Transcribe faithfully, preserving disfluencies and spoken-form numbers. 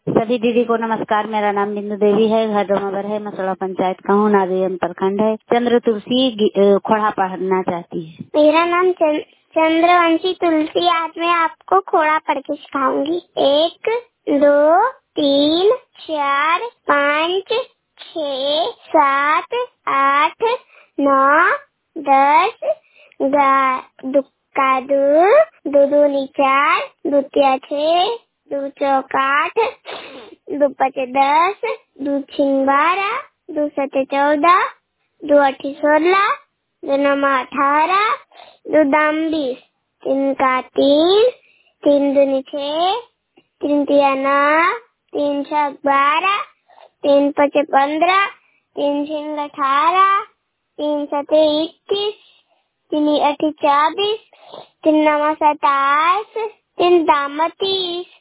सभी दीदी को नमस्कार। मेरा नाम बिंदु देवी है, घर डोमावर है, मसड़ा पंचायत का हूँ, नादियम प्रखंड है। चंद्र तुलसी गी- खोड़ा पढ़ना चाहती है। मेरा नाम चं- चंद्रवंशी तुलसी। आज मैं आपको खोड़ा पढ़ के सिखाऊंगी। एक, दो, तीन, चार, पाँच, छः, सात, आठ, नौ, दस, ग्यारह, दुक्का दो, दो दूनी चार, दो तिया छः, दो चौक आठ, दो पचे दस, दो छीन बारह, दो सते चौदह, दो अठी सोलह, दो नौ अठारह, दो दाम बीस, तीन का तीन, तीन दूनी छः, तीन तिया नौ, तीन छः बारह, तीन पचे पंद्रह, तीन छीन अठारह, तीन सते इक्कीस, तीन अठी चौबीस, तीन नौ सताईस, तीन दाम तीस,